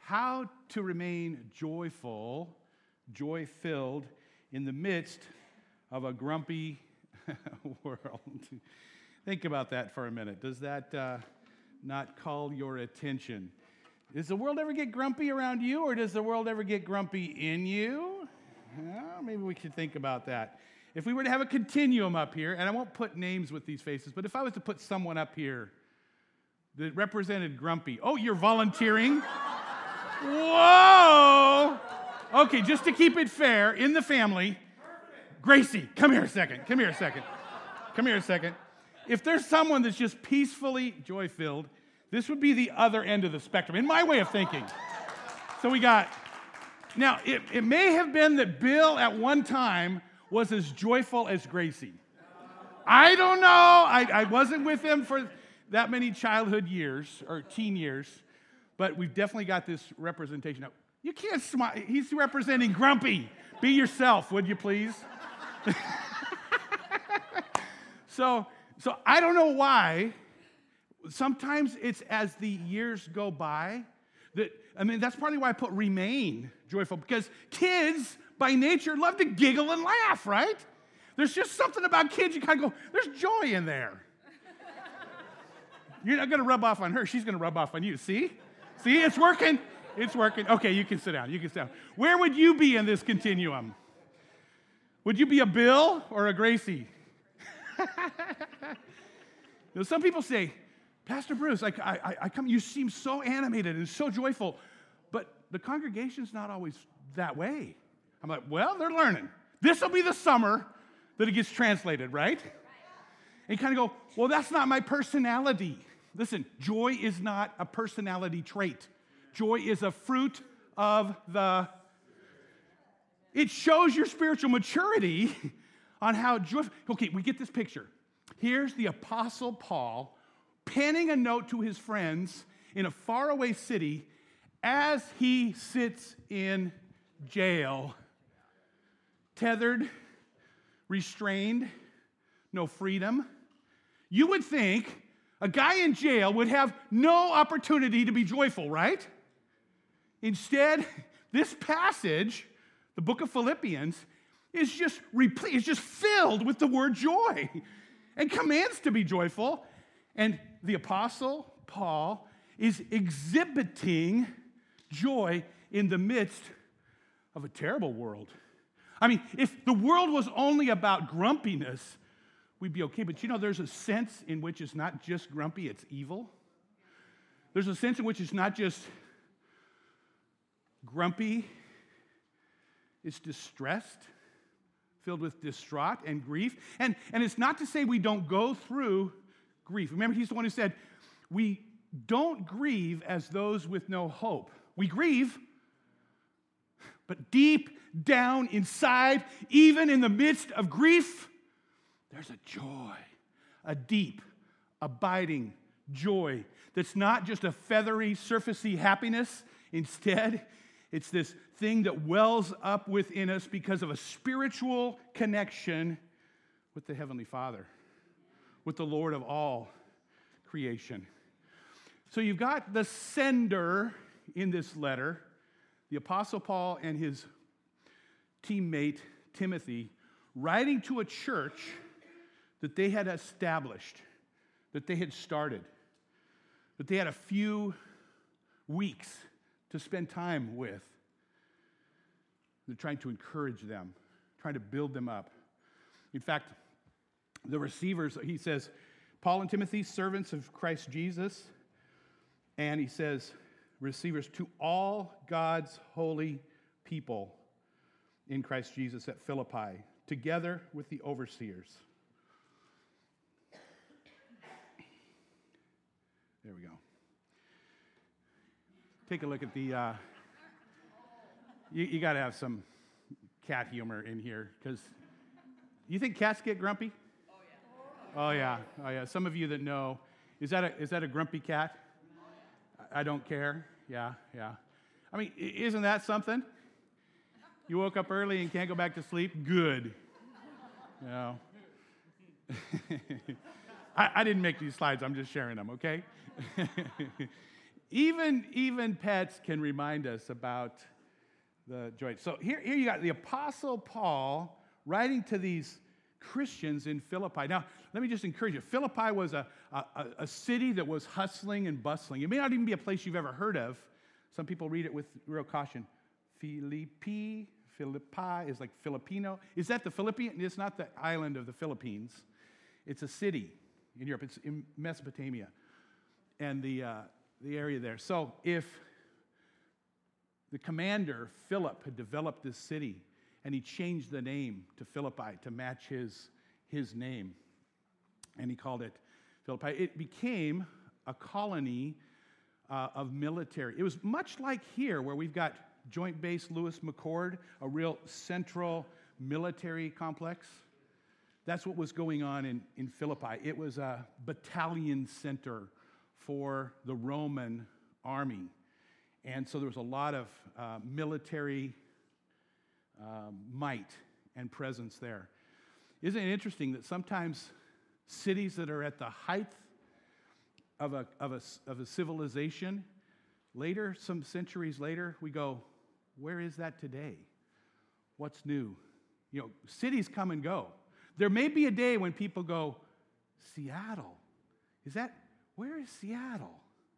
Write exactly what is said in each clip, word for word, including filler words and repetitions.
how to remain joyful, joy-filled in the midst of a grumpy world. Think about that for a minute. Does that uh, not call your attention? Does the world ever get grumpy around you, or does the world ever get grumpy in you? Well, maybe we should think about that. If we were to have a continuum up here, and I won't put names with these faces, but if I was to put someone up here that represented grumpy. Oh, you're volunteering? Whoa! Okay, just to keep it fair, in the family, Gracie, come here a second. Come here a second. Come here a second. If there's someone that's just peacefully joy-filled, this would be the other end of the spectrum, in my way of thinking. So we got, now, it, it may have been that Bill at one time was as joyful as Gracie. I don't know. I, I wasn't with him for that many childhood years, or teen years, but we've definitely got this representation. Now, you can't smile. He's representing grumpy. Be yourself, would you please? so, so I don't know why. Sometimes it's as the years go by that, I mean, that's partly why I put remain joyful, because kids by nature love to giggle and laugh, right? There's just something about kids, you kind of go, there's joy in there. You're not going to rub off on her. She's going to rub off on you. See? See, it's working. It's working. Okay, you can sit down. You can sit down. Where would you be in this continuum? Would you be a Bill or a Gracie? Now, some people say, Pastor Bruce, like I, I, I come, you seem so animated and so joyful, but the congregation's not always that way. I'm like, well, they're learning. This will be the summer that it gets translated, right? And you kind of go, well, that's not my personality. Listen, joy is not a personality trait. Joy is a fruit of the... It shows your spiritual maturity on how joyful... Okay, we get this picture. Here's the Apostle Paul penning a note to his friends in a faraway city as he sits in jail, tethered, restrained, no freedom. You would think a guy in jail would have no opportunity to be joyful, right? Instead, this passage, the book of Philippians, is just replete, is just filled with the word joy and commands to be joyful. And the Apostle Paul is exhibiting joy in the midst of a terrible world. I mean, if the world was only about grumpiness, we'd be okay. But you know, there's a sense in which it's not just grumpy, it's evil. There's a sense in which it's not just grumpy, it's distressed, filled with distraught and grief. And, and it's not to say we don't go through grief. Remember, he's the one who said, we don't grieve as those with no hope. We grieve, but deep down inside, even in the midst of grief, there's a joy, a deep, abiding joy that's not just a feathery, surfacey happiness. Instead, it's this thing that wells up within us because of a spiritual connection with the Heavenly Father, with the Lord of all creation. So you've got the sender in this letter, the Apostle Paul and his teammate Timothy, writing to a church that they had established, that they had started, that they had a few weeks to spend time with. They're trying to encourage them, trying to build them up. In fact, the receivers, he says, Paul and Timothy, servants of Christ Jesus, and he says, receivers to all God's holy people in Christ Jesus at Philippi, together with the overseers. There we go. Take a look at the, uh, you, you got to have some cat humor in here, because you think cats get grumpy? Oh, yeah. Oh, yeah. Some of you that know, is that a, is that a grumpy cat? I don't care. Yeah, yeah. I mean, isn't that something? You woke up early and can't go back to sleep? Good. You know. I, I didn't make these slides. I'm just sharing them, okay? Even, even pets can remind us about the joy. So here, here you got the Apostle Paul writing to these Christians in Philippi. Now, let me just encourage you. Philippi was a, a, a city that was hustling and bustling. It may not even be a place you've ever heard of. Some people read it with real caution. Philippi, Philippi is like Filipino. Is that the Philippines? It's not the island of the Philippines. It's a city in Europe. It's in Mesopotamia and the, uh, the area there. So if the commander, Philip, had developed this city, and he changed the name to Philippi to match his, his name, and he called it Philippi. It became a colony uh, of military. It was much like here, where we've got Joint Base Lewis McChord, a real central military complex. That's what was going on in, in Philippi. It was a battalion center for the Roman army. And so there was a lot of uh, military uh, might and presence there. Isn't it interesting that sometimes cities that are at the height of a, of a, of a civilization, later, some centuries later, we go, where is that today? What's new? You know, cities come and go. There may be a day when people go, Seattle. Is that, where is Seattle?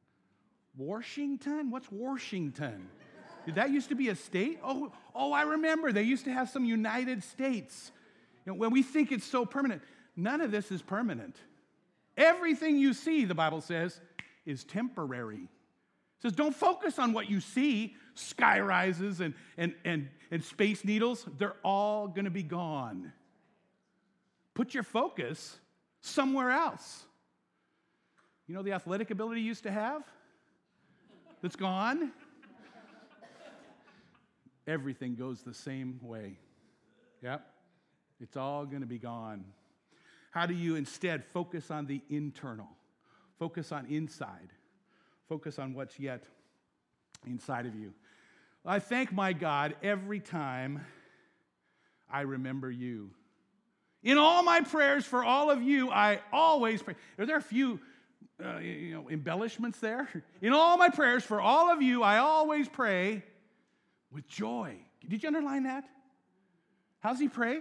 Washington? What's Washington? Did that used to be a state? Oh, oh, I remember. They used to have some United States. You know, when we think it's so permanent, none of this is permanent. Everything you see, the Bible says, is temporary. It says, don't focus on what you see, sky rises and, and, and, and space needles. They're all going to be gone. Put your focus somewhere else. You know the athletic ability you used to have? That's gone? Everything goes the same way. Yep. It's all going to be gone. How do you instead focus on the internal? Focus on inside. Focus on what's yet inside of you. I thank my God every time I remember you. In all my prayers for all of you, I always pray. Are there a few uh, you know, embellishments there? In all my prayers for all of you, I always pray with joy. Did you underline that? How's he pray?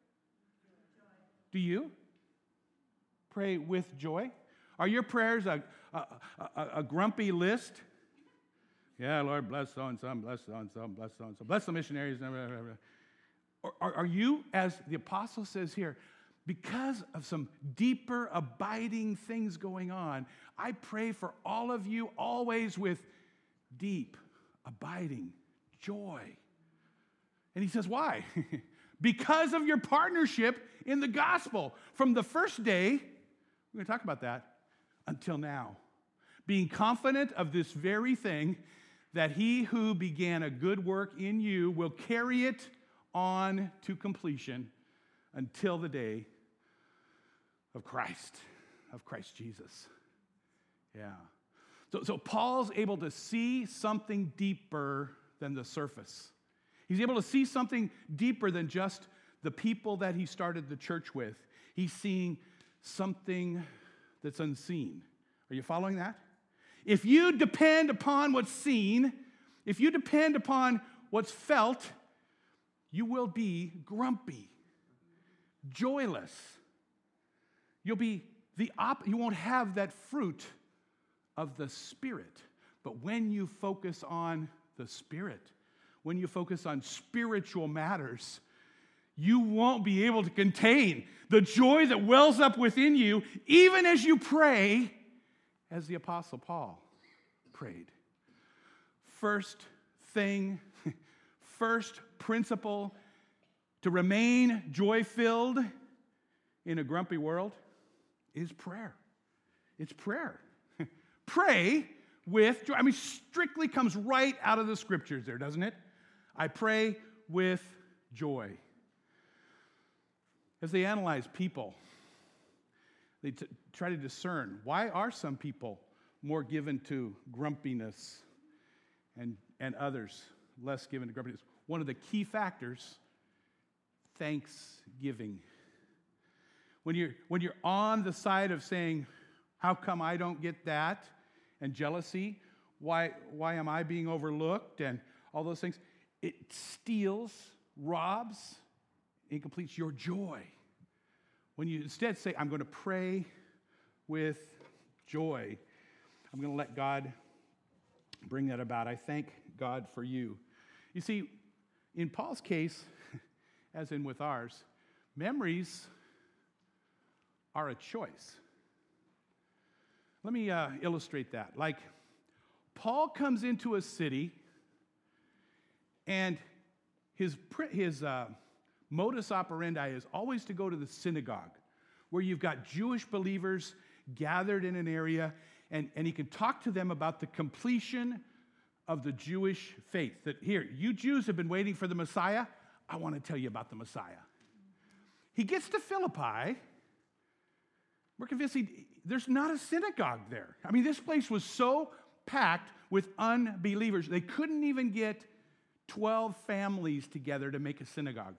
Do you pray with joy? Are your prayers a, a, a, a grumpy list? Yeah, Lord, bless so-and-so, bless so-and-so, bless so-and-so, bless the missionaries. Or are, are you, as the apostle says here, because of some deeper, abiding things going on, I pray for all of you always with deep, abiding joy. And he says, why? Because of your partnership in the gospel. From the first day, we're going to talk about that, until now. Being confident of this very thing, that he who began a good work in you will carry it on to completion until the day of Christ, of Christ Jesus. Yeah. So, so Paul's able to see something deeper than the surface. He's able to see something deeper than just the people that he started the church with. He's seeing something that's unseen. Are you following that? If you depend upon what's seen, if you depend upon what's felt, you will be grumpy, joyless. You'll be the op- you won't have that fruit of the Spirit. But when you focus on the Spirit, when you focus on spiritual matters, you won't be able to contain the joy that wells up within you, even as you pray, as the Apostle Paul prayed. First thing, first principle to remain joy-filled in a grumpy world is prayer. It's prayer. Pray with joy. I mean, strictly comes right out of the scriptures there, doesn't it? I pray with joy. As they analyze people, they t- try to discern, why are some people more given to grumpiness and, and others less given to grumpiness? One of the key factors, thanksgiving. When you're, when you're on the side of saying, how come I don't get that, and jealousy, why, why am I being overlooked and all those things. It steals, robs, and completes your joy. When you instead say, I'm going to pray with joy, I'm going to let God bring that about. I thank God for you. You see, in Paul's case, as in with ours, memories are a choice. Let me uh, illustrate that. Like, Paul comes into a city, and his, his uh, modus operandi is always to go to the synagogue, where you've got Jewish believers gathered in an area, and, and he can talk to them about the completion of the Jewish faith. That here, you Jews have been waiting for the Messiah. I want to tell you about the Messiah. He gets to Philippi. We're convinced he, there's not a synagogue there. I mean, this place was so packed with unbelievers. They couldn't even get twelve families together to make a synagogue.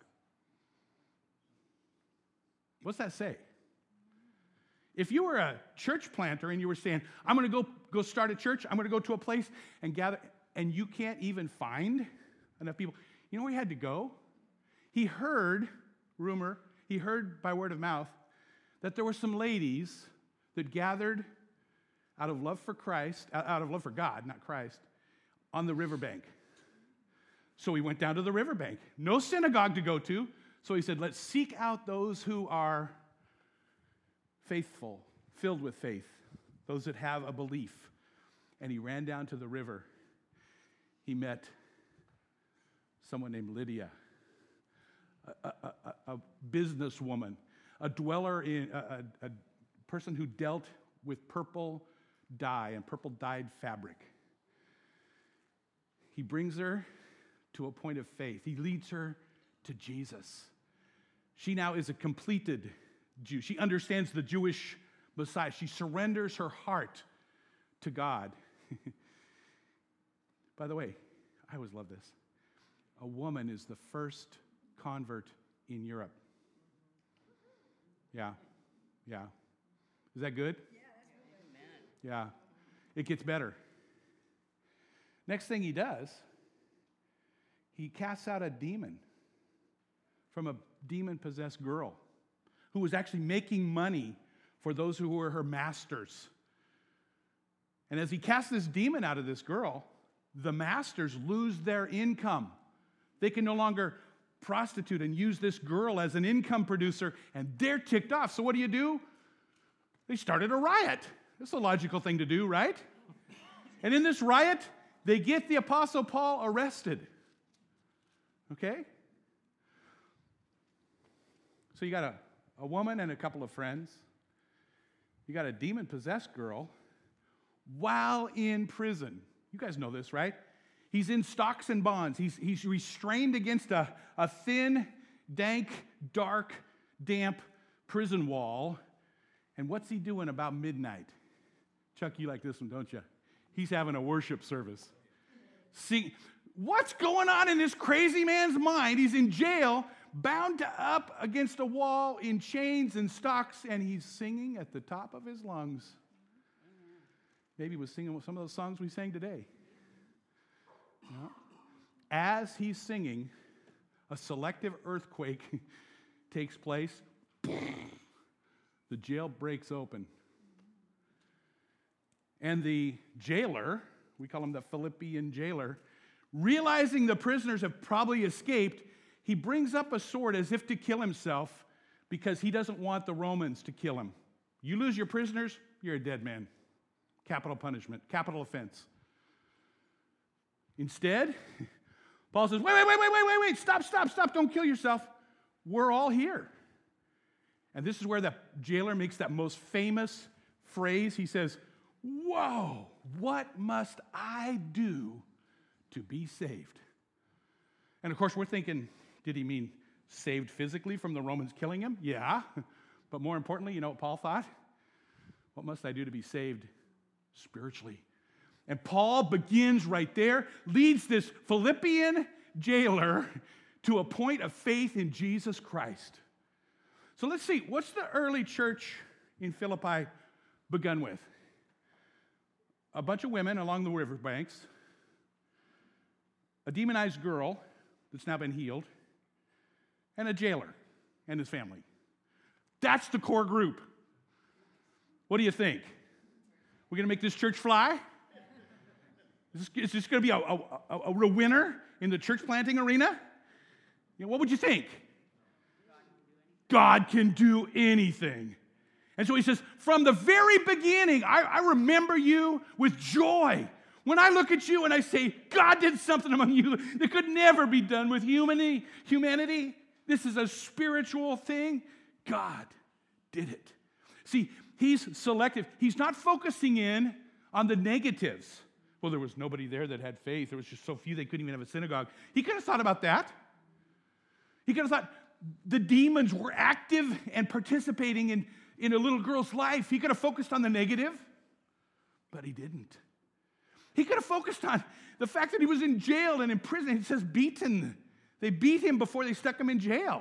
What's that say? If you were a church planter and you were saying, I'm going to go, go start a church, I'm going to go to a place and gather, and you can't even find enough people, you know where he had to go? He heard, rumor, he heard by word of mouth, that there were some ladies that gathered out of love for Christ, out of love for God, not Christ, on the riverbank. So he went down to the riverbank. No synagogue to go to. So he said, let's seek out those who are faithful, filled with faith, those that have a belief. And he ran down to the river. He met someone named Lydia, a, a, a, a businesswoman, a dweller in, a, a, a person who dealt with purple dye and purple dyed fabric. He brings her to a point of faith. He leads her to Jesus. She now is a completed Jew. She understands the Jewish Messiah. She surrenders her heart to God. By the way, I always love this. A woman is the first convert in Europe. Yeah, yeah. Is that good? Yeah, that's good. Yeah. It gets better. Next thing he does, he casts out a demon from a demon-possessed girl who was actually making money for those who were her masters. And as he casts this demon out of this girl, the masters lose their income. They can no longer prostitute and use this girl as an income producer, and they're ticked off. So what do you do? They started a riot. That's a logical thing to do, right? And in this riot, they get the Apostle Paul arrested. Okay? So you got a, a woman and a couple of friends. You got a demon-possessed girl while in prison. You guys know this, right? He's in stocks and bonds. He's, he's restrained against a, a thin, dank, dark, damp prison wall. And what's he doing about midnight? Chuck, you like this one, don't you? He's having a worship service. See, what's going on in this crazy man's mind? He's in jail, bound to up against a wall in chains and stocks, and he's singing at the top of his lungs. Maybe he was singing some of those songs we sang today. You know? As he's singing, a selective earthquake takes place. The jail breaks open. And the jailer, we call him the Philippian jailer, realizing the prisoners have probably escaped, he brings up a sword as if to kill himself because he doesn't want the Romans to kill him. You lose your prisoners, you're a dead man. Capital punishment, capital offense. Instead, Paul says, wait, wait, wait, wait, wait, wait, wait, stop, stop, stop, don't kill yourself. We're all here. And this is where the jailer makes that most famous phrase. He says, whoa, what must I do to be saved? And of course, we're thinking, did he mean saved physically from the Romans killing him? Yeah. But more importantly, you know what Paul thought? What must I do to be saved spiritually? And Paul begins right there, leads this Philippian jailer to a point of faith in Jesus Christ. So let's see, what's the early church in Philippi begun with? a bunch of women along the riverbanks, a demonized girl that's now been healed, and a jailer and his family. That's the core group. What do you think? We're going to make this church fly? Is this, is this going to be a, a, a, a real winner in the church planting arena? You know, what would you think? God can do anything. And so he says, from the very beginning, I, I remember you with joy. When I look at you and I say, God did something among you that could never be done with humanity, humanity, this is a spiritual thing. God did it. See, he's selective. He's not focusing in on the negatives. Well, there was nobody there that had faith. There was just so few they couldn't even have a synagogue. He could have thought about that. He could have thought the demons were active and participating in, in a little girl's life. He could have focused on the negative, but he didn't. He could have focused on the fact that he was in jail and in prison. It says beaten. They beat him before they stuck him in jail.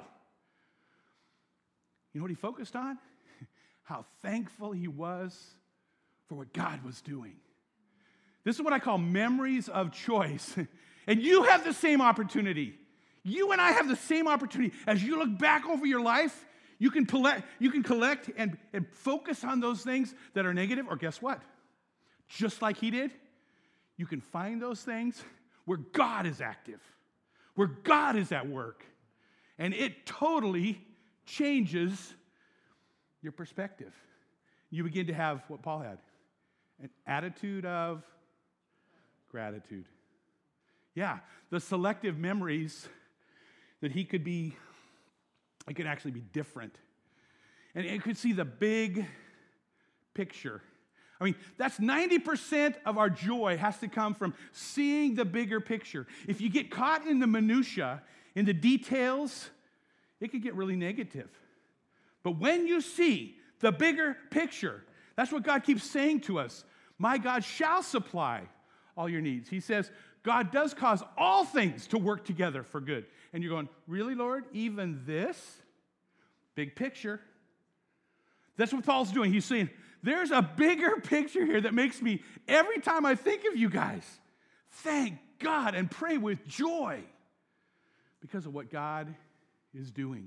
You know what he focused on? How thankful he was for what God was doing. This is what I call memories of choice. And you have the same opportunity. You and I have the same opportunity. As you look back over your life, you can collect, you can collect and, and focus on those things that are negative, or guess what? Just like he did, you can find those things where God is active, where God is at work. And it totally changes your perspective. You begin to have what Paul had, an attitude of gratitude. Yeah, the selective memories that he could be, it could actually be different. And it could see the big picture. I mean, that's ninety percent of our joy has to come from seeing the bigger picture. If you get caught in the minutia, in the details, it could get really negative. But when you see the bigger picture, that's what God keeps saying to us. My God shall supply all your needs. He says, God does cause all things to work together for good. And you're going, really, Lord? Even this? Big picture. That's what Paul's doing. He's saying, there's a bigger picture here that makes me, every time I think of you guys, thank God and pray with joy because of what God is doing.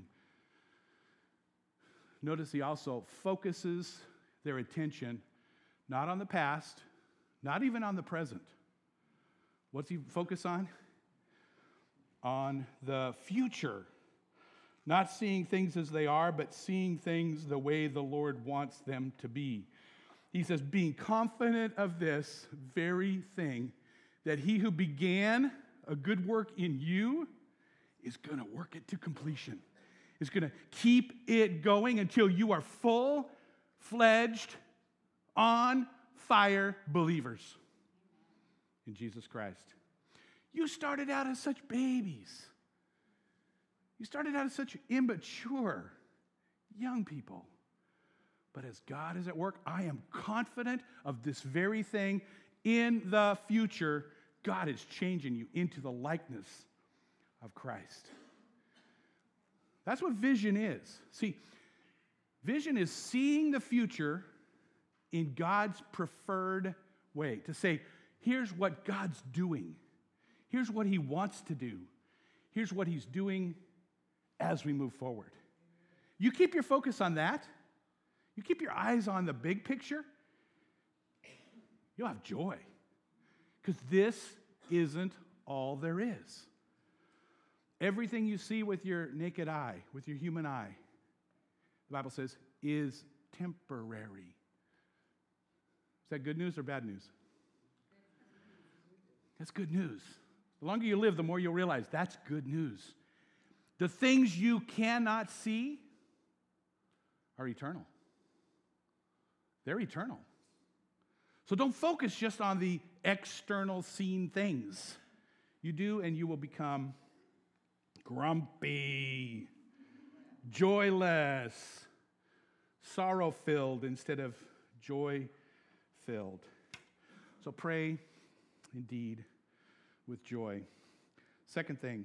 Notice he also focuses their attention not on the past, not even on the present. What's he focus on? On the future. Not seeing things as they are, but seeing things the way the Lord wants them to be. He says, being confident of this very thing, that he who began a good work in you is going to work it to completion. Is going to keep it going until you are full-fledged, on-fire believers in Jesus Christ. You started out as such babies. You started out as such immature young people. But as God is at work, I am confident of this very thing. In the future, God is changing you into the likeness of Christ. That's what vision is. See, vision is seeing the future in God's preferred way. To say, here's what God's doing. Here's what he wants to do. Here's what he's doing as we move forward. You keep your focus on that. You keep your eyes on the big picture. You'll have joy. Because this isn't all there is. Everything you see with your naked eye, with your human eye, the Bible says, is temporary. Is that good news or bad news? That's good news. The longer you live, the more you'll realize that's good news. The things you cannot see are eternal. They're eternal. So don't focus just on the external seen things. You do, and you will become grumpy, joyless, sorrow-filled instead of joy-filled. So pray indeed with joy. Second thing,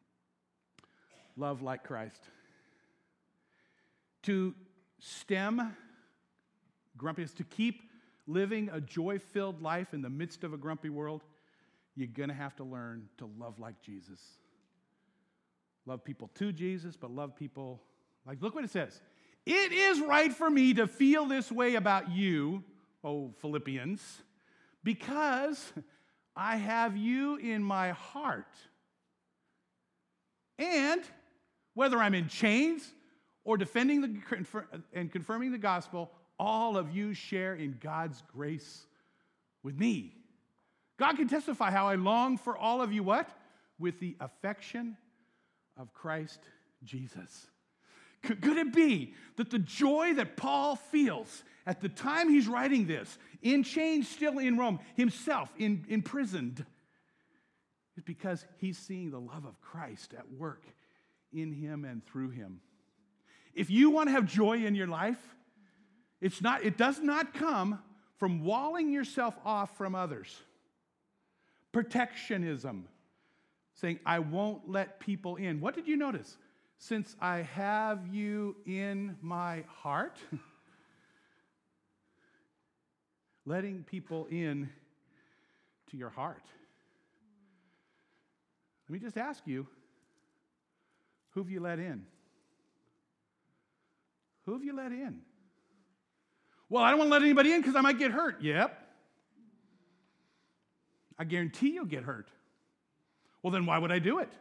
love like Christ. To stem grumpiness, to keep living a joy-filled life in the midst of a grumpy world, you're going to have to learn to love like Jesus. Love people to Jesus, but love people like, look what it says. It is right for me to feel this way about you, oh Philippians, because I have you in my heart. And whether I'm in chains or defending the, and confirming the gospel, all of you share in God's grace with me. God can testify how I long for all of you, what? With the affection of Christ Jesus. Could it be that the joy that Paul feels at the time he's writing this, in chains still in Rome, himself in, imprisoned, is because he's seeing the love of Christ at work in him and through him? If you want to have joy in your life, it's not, it does not come from walling yourself off from others. Protectionism, saying, I won't let people in. What did you notice? Since I have you in my heart, letting people in to your heart. Let me just ask you, who have you let in? Who have you let in? Well, I don't want to let anybody in because I might get hurt. Yep. I guarantee you'll get hurt. Well, then why would I do it?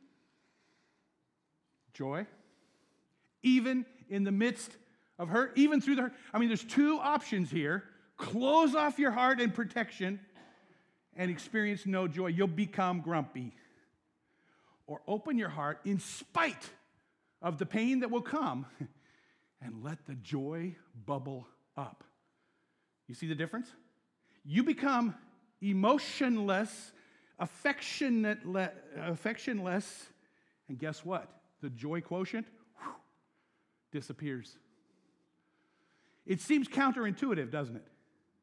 Joy. Even in the midst of hurt, even through the hurt. I mean, there's two options here. Close off your heart and protection and experience no joy. You'll become grumpy. Or open your heart in spite of the pain that will come and let the joy bubble up. You see the difference? You become emotionless, affectionate, affectionless, and guess what? The joy quotient whew, disappears. It seems counterintuitive, doesn't it?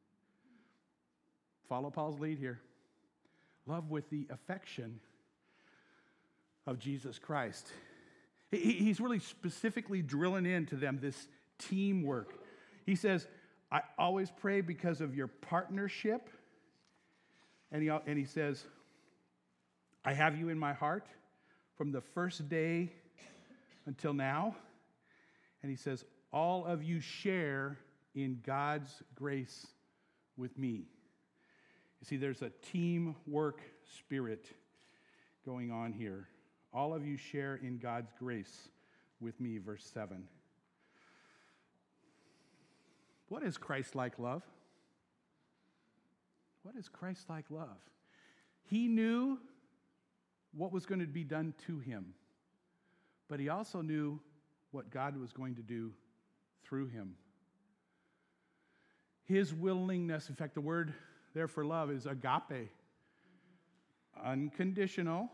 Follow Paul's lead here. Love with the affection of Jesus Christ. He's really specifically drilling into them this teamwork. He says, I always pray because of your partnership. And he, and he says, I have you in my heart from the first day until now. And he says, all of you share in God's grace with me. You see, there's a teamwork spirit going on here. All of you share in God's grace with me, verse seven. What is Christ-like love? What is Christ-like love? He knew what was going to be done to him, but he also knew what God was going to do through him. His willingness, in fact, the word there for love is agape, unconditional,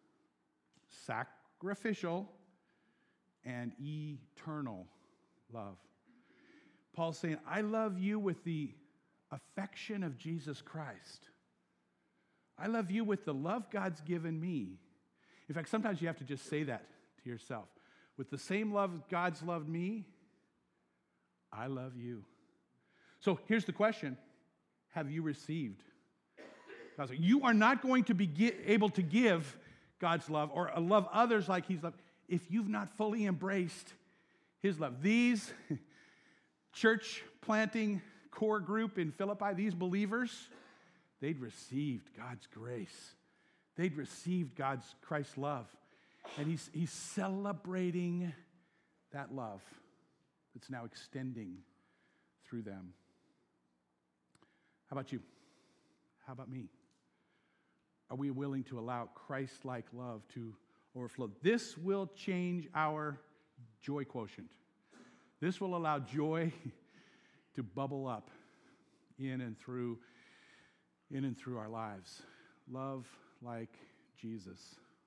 sacrificial, and eternal love. Paul's saying, I love you with the affection of Jesus Christ. I love you with the love God's given me. In fact, sometimes you have to just say that to yourself. With the same love God's loved me, I love you. So here's the question. Have you received God's love? You are not going to be able to give God's love or love others like he's loved if you've not fully embraced his love. These church planting core group in Philippi, these believers, they'd received God's grace. They'd received God's Christ's love. And he's, he's celebrating that love that's now extending through them. How about you? How about me? Are we willing to allow Christ-like love to overflow? This will change our joy quotient. This will allow joy to bubble up in and through, in and through our lives. Love like Jesus.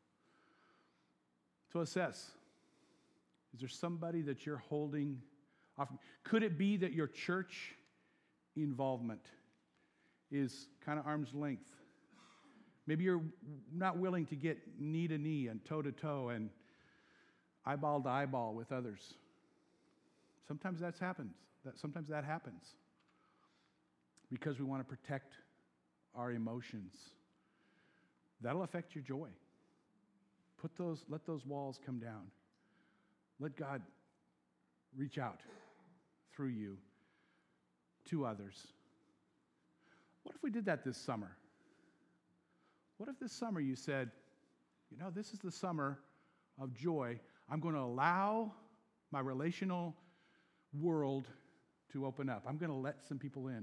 So assess. Is there somebody that you're holding off? Could it be that your church involvement is kind of arm's length? Maybe you're not willing to get knee to knee and toe to toe and eyeball to eyeball with others. Sometimes that's happens. That sometimes that happens. because we want to protect our emotions. That'll affect your joy. Put those, let those walls come down. Let God reach out through you to others. What if we did that this summer? What if this summer you said, you know, this is the summer of joy. I'm going to allow my relational world to open up. I'm going to let some people in.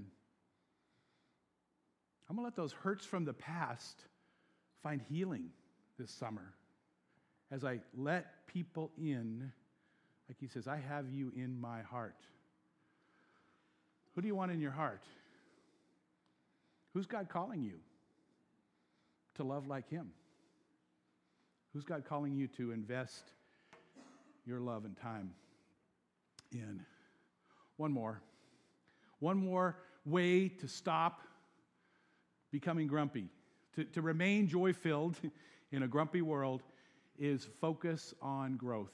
I'm going to let those hurts from the past find healing this summer as I let people in, like he says, I have you in my heart. Who do you want in your heart? Who's God calling you to love like him? Who's God calling you to invest your love and time in? One more. One more way to stop becoming grumpy, to, to remain joy-filled in a grumpy world, is focus on growth.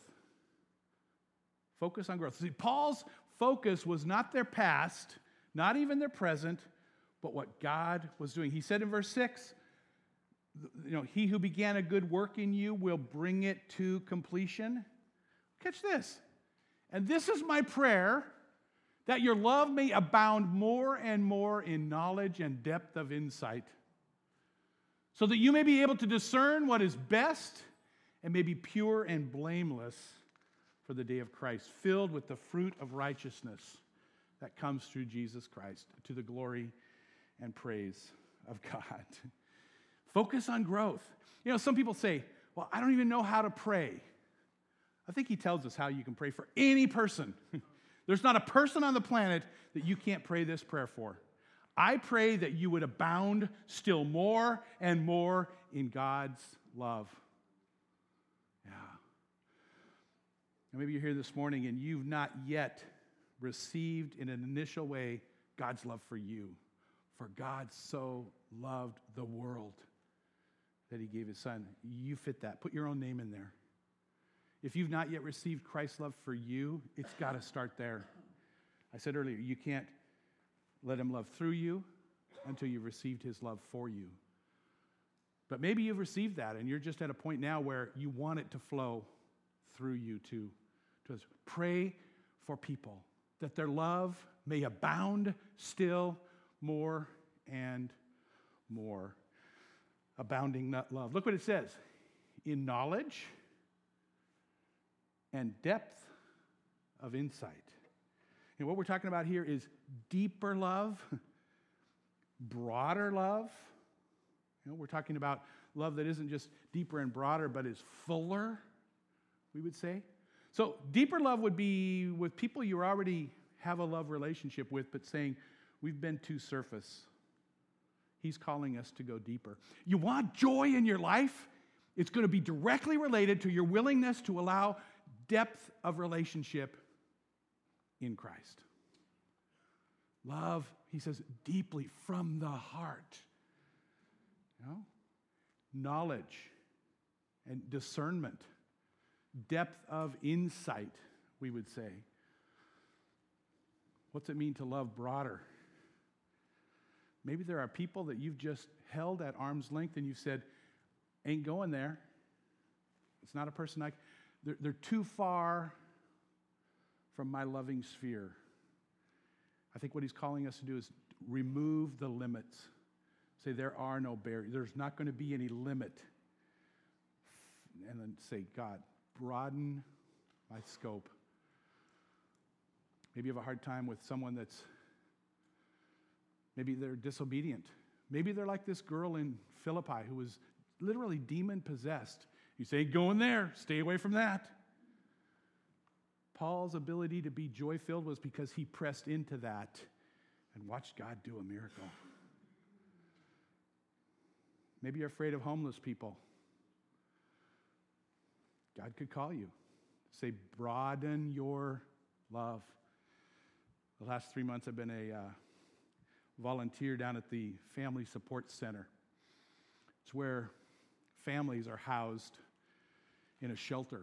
Focus on growth. See, Paul's focus was not their past, not even their present, but what God was doing. He said in verse six, you know, he who began a good work in you will bring it to completion. Catch this. And this is my prayer, that your love may abound more and more in knowledge and depth of insight, so that you may be able to discern what is best and may be pure and blameless for the day of Christ, filled with the fruit of righteousness that comes through Jesus Christ, to the glory and praise of God. Focus on growth. You know, some people say, well, I don't even know how to pray. I think he tells us how you can pray for any person. There's not a person on the planet that you can't pray this prayer for. I pray that you would abound still more and more in God's love. Yeah. And maybe you're here this morning and you've not yet received in an initial way God's love for you. For God so loved the world that he gave his son. You fit that. Put your own name in there. If you've not yet received Christ's love for you, it's got to start there. I said earlier, you can't let him love through you until you've received his love for you. But maybe you've received that and you're just at a point now where you want it to flow through you too. To pray for people that their love may abound still more and more. Abounding not love. Look what it says. In knowledge and depth of insight. And what we're talking about here is deeper love, broader love. You know, we're talking about love that isn't just deeper and broader, but is fuller, we would say. So deeper love would be with people you already have a love relationship with, but saying, we've been too surface. He's calling us to go deeper. You want joy in your life? It's going to be directly related to your willingness to allow depth of relationship in Christ. Love, he says, deeply from the heart. You know? Knowledge and discernment. Depth of insight, we would say. What's it mean to love broader? Maybe there are people that you've just held at arm's length and you've said, ain't going there. It's not a person I... They're, they're too far from my loving sphere. I think what he's calling us to do is remove the limits. Say there are no barriers. There's not going to be any limit. And then say, God, broaden my scope. Maybe you have a hard time with someone that's, maybe they're disobedient. Maybe they're like this girl in Philippi who was literally demon-possessed. You say, go in there. Stay away from that. Paul's ability to be joy-filled was because he pressed into that and watched God do a miracle. Maybe you're afraid of homeless people. God could call you. Say, broaden your love. The last three months I've been a uh, volunteer down at the Family Support Center. It's where families are housed in a shelter.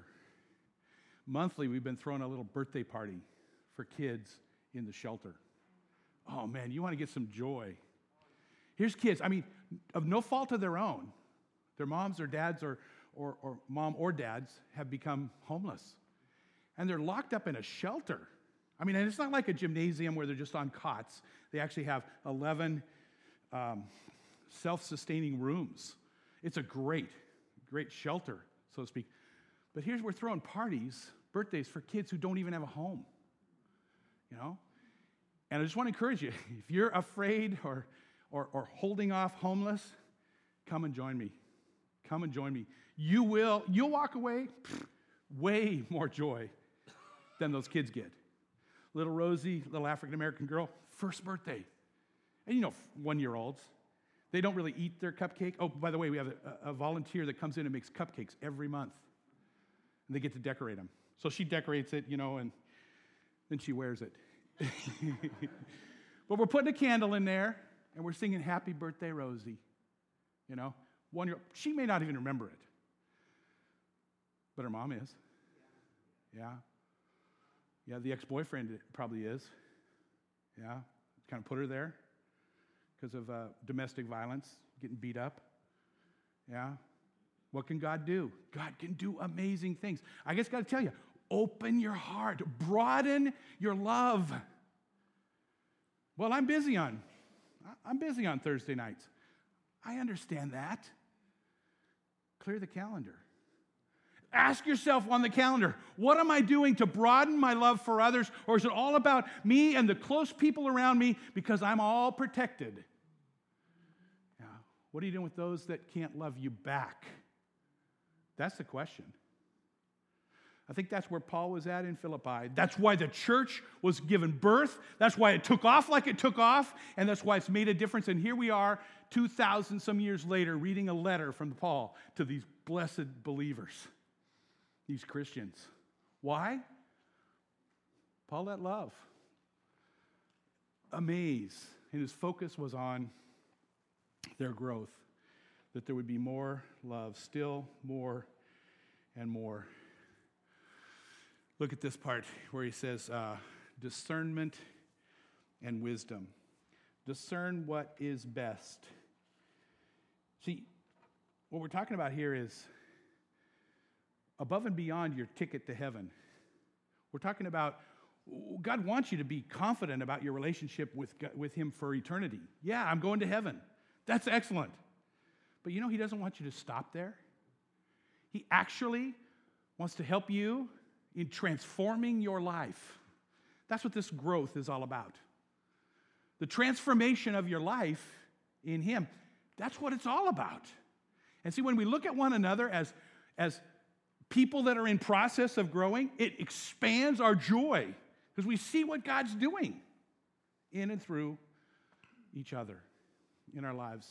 Monthly, we've been throwing a little birthday party for kids in the shelter. Oh, man, you want to get some joy. Here's kids, I mean, of no fault of their own. Their moms or dads or, or, or mom or dads have become homeless. And they're locked up in a shelter. I mean, and it's not like a gymnasium where they're just on cots. They actually have eleven um, self-sustaining rooms. It's a great, great shelter, so to speak. But here's, we're throwing parties, birthdays for kids who don't even have a home, you know? And I just want to encourage you, if you're afraid or, or, or holding off homeless, come and join me. Come and join me. You will, you'll walk away pff, way more joy than those kids get. Little Rosie, little African-American girl, first birthday. And you know, one-year-olds, they don't really eat their cupcake. Oh, by the way, we have a, a volunteer that comes in and makes cupcakes every month. And they get to decorate them. So she decorates it, you know, and then she wears it. But we're putting a candle in there, and we're singing Happy Birthday, Rosie. You know, one year, she may not even remember it. But her mom is. Yeah. Yeah, the ex-boyfriend probably is. Yeah, kind of put her there because of uh, domestic violence, getting beat up. Yeah. What can God do? God can do amazing things. I just got to tell you, open your heart, broaden your love. Well, I'm busy on, I'm busy on Thursday nights. I understand that. Clear the calendar. Ask yourself on the calendar, what am I doing to broaden my love for others? Or is it all about me and the close people around me because I'm all protected? Yeah. What are you doing with those that can't love you back? That's the question. I think that's where Paul was at in Philippi. That's why the church was given birth. That's why it took off like it took off. And that's why it's made a difference. And here we are, two thousand some years later, reading a letter from Paul to these blessed believers. These Christians. Why? Paul let love amaze, and his focus was on their growth, that there would be more love, still more and more. Look at this part where he says uh, discernment and wisdom. Discern what is best. See, what we're talking about here is above and beyond your ticket to heaven. We're talking about God wants you to be confident about your relationship with, with Him for eternity. Yeah, I'm going to heaven. That's excellent. But you know, He doesn't want you to stop there. He actually wants to help you in transforming your life. That's what this growth is all about. The transformation of your life in Him. That's what it's all about. And see, when we look at one another as, as people that are in process of growing, it expands our joy because we see what God's doing in and through each other in our lives.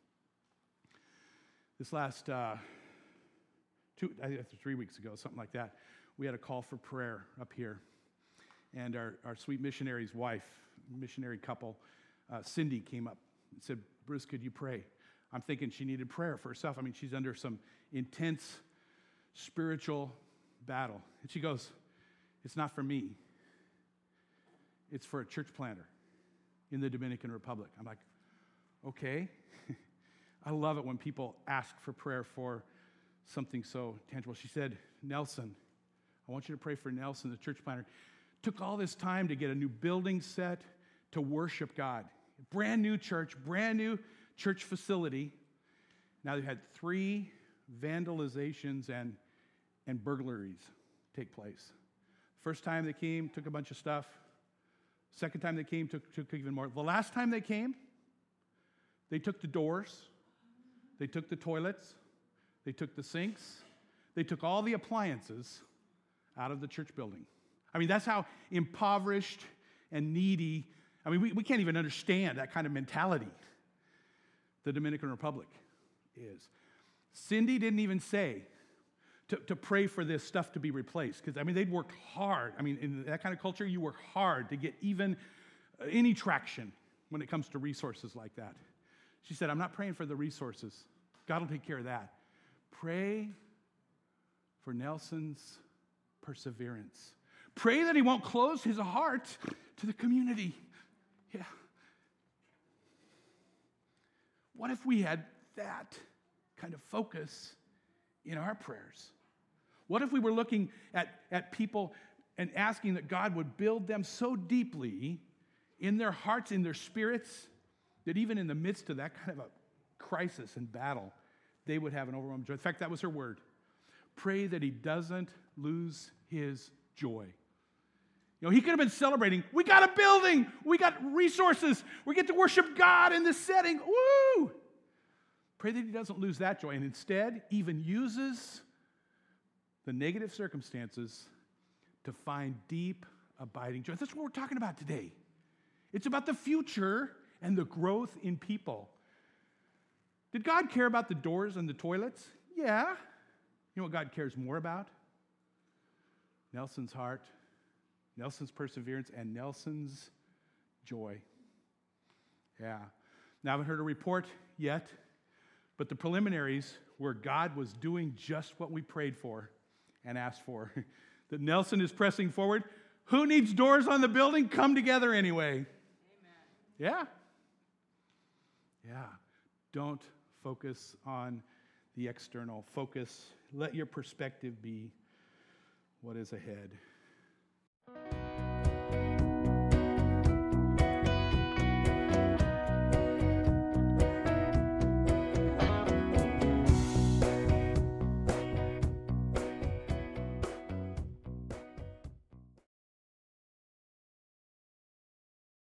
This last uh, two, I think three weeks ago, something like that, we had a call for prayer up here. And our, our sweet missionary's wife, missionary couple, uh, Cindy, came up and said, Bruce, could you pray? I'm thinking she needed prayer for herself. I mean, she's under some intense spiritual battle. And she goes, it's not for me. It's for a church planter in the Dominican Republic. I'm like, okay. I love it when people ask for prayer for something so tangible. She said, Nelson, I want you to pray for Nelson, the church planter. Took all this time to get a new building set to worship God. Brand new church, brand new church facility. Now they've had three vandalizations and and burglaries take place. First time they came, took a bunch of stuff. Second time they came, took, took even more. The last time they came, they took the doors, they took the toilets, they took the sinks, they took all the appliances out of the church building. I mean, that's how impoverished and needy, I mean, we, we can't even understand that kind of mentality the Dominican Republic is. Cindy didn't even say, To, to pray for this stuff to be replaced. Because, I mean, they'd worked hard. I mean, in that kind of culture, you work hard to get even uh, any traction when it comes to resources like that. She said, I'm not praying for the resources. God will take care of that. Pray for Nelson's perseverance. Pray that he won't close his heart to the community. Yeah. What if we had that kind of focus in our prayers? What if we were looking at, at people and asking that God would build them so deeply in their hearts, in their spirits, that even in the midst of that kind of a crisis and battle, they would have an overwhelming joy. In fact, that was her word. Pray that he doesn't lose his joy. You know, he could have been celebrating, we got a building, we got resources, we get to worship God in this setting, woo! Pray that he doesn't lose that joy, and instead even uses the negative circumstances to find deep, abiding joy. That's what we're talking about today. It's about the future and the growth in people. Did God care about the doors and the toilets? Yeah. You know what God cares more about? Nelson's heart, Nelson's perseverance, and Nelson's joy. Yeah. Now, I haven't heard a report yet, but the preliminaries where God was doing just what we prayed for and asked for. That Nelson is pressing forward. Who needs doors on the building? Come together anyway. Amen. Yeah. Yeah. Don't focus on the external. Focus. Let your perspective be what is ahead.